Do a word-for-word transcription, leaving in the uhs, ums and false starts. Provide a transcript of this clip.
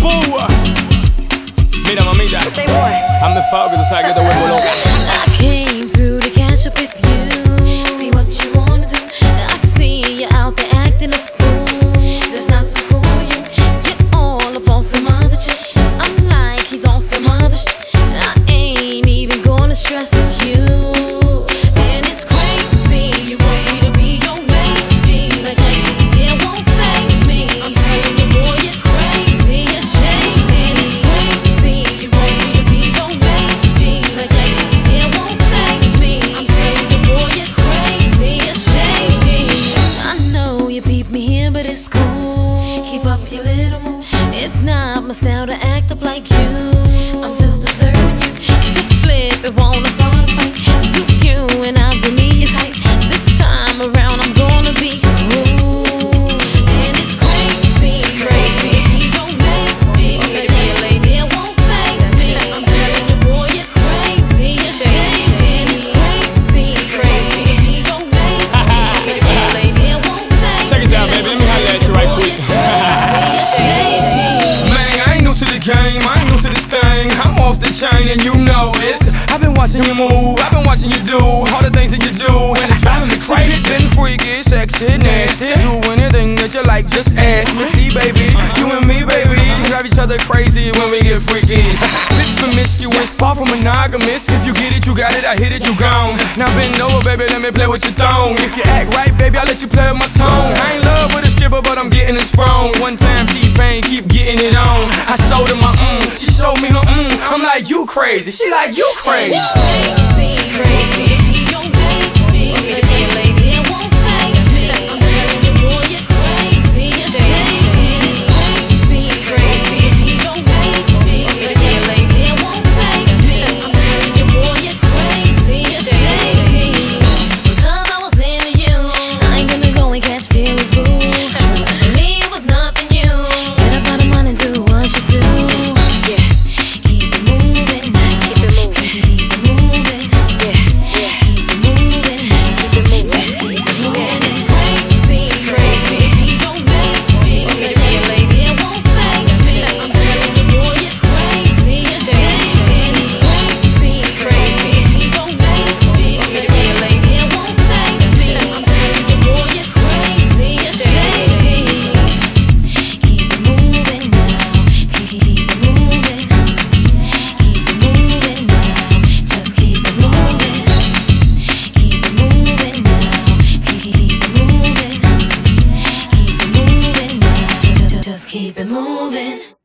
Púa. Mira, mamita, hazme favor que tú sabes que te vuelvo loca. I came through to catch up with you. See what you wanna do. I see you out there acting a fool. That's not to fool you. You're all up on some other chick. I'm like he's on some other shit. I ain't even gonna stress you. And it's crazy. You want me to be your baby, but that shit it won't faze me. I'm telling you, boy, you're crazy. You're shame. And it's crazy. You want me to be your baby, but that shit it won't faze me. I'm telling you, boy, you're crazy. You're shady. I know you beat me here, but it's cool. Keep up your little move. It's not my style to act up like you. I'm just observing you. To flip it, wanna start a fight. Do you and I'll do me is hype. This time around I'm gonna be rude. And it's crazy, crazy. You don't make me, but that lady it won't face me. I'm telling you, boy, you're crazy. You're shame. And it's crazy, crazy. You don't make me, but that lady it won't face me. Check it out, baby. Let me holler at you right quick. Man, I ain't new to the game, I ain't new to this thing. I'm off the chain and you know this. I've been watching you move, I've been watching you do all the things that you do, and it's driving me crazy. Been freaky, sexy, nasty. Do anything that you like, just ask me. See, baby, you and me, baby, can drive each other crazy when we get freaky. Bitch promiscuous, far from monogamous. If you get it, you got it, I hit it, you gone. Now bend over, baby, let me play with your thong. If you act right, baby, I'll let you play with my tone. I ain't love with a stripper, but I'm getting it sprung. One time, T-Pain, keep getting it on. I showed her my mm, she showed me her mm. I'm like, you crazy, she like, you crazy. Crazy, crazy. You don't make me, but that lady it won't face me. I'm telling you, boy, you're crazy. You're shame. And it's crazy, crazy. You don't make me, but that lady it won't face me. I'm telling you, boy, you're crazy. You're shame. Because I was into you, I ain't gonna go and catch feelings, boo. For me, it was nothing new. Get up out of mine and do what you do. Yeah, keep it moving now. Keep it moving. Keep it moving. Yeah, yeah. Keep it moving now. Keep it moving. Just keep it moving. And it's crazy, crazy. You don't make me, but that lady it won't face me. I'm telling you, boy, you're crazy. You're shame. And it's crazy, crazy. You don't make me, but that lady it won't face me. I'm telling you, boy, you're crazy. You're shady. Keep it moving now. Keep keep it moving. Keep it moving now. Just keep it moving. Keep it moving now. Keep keep it moving. Keep it moving now. Just just keep it moving.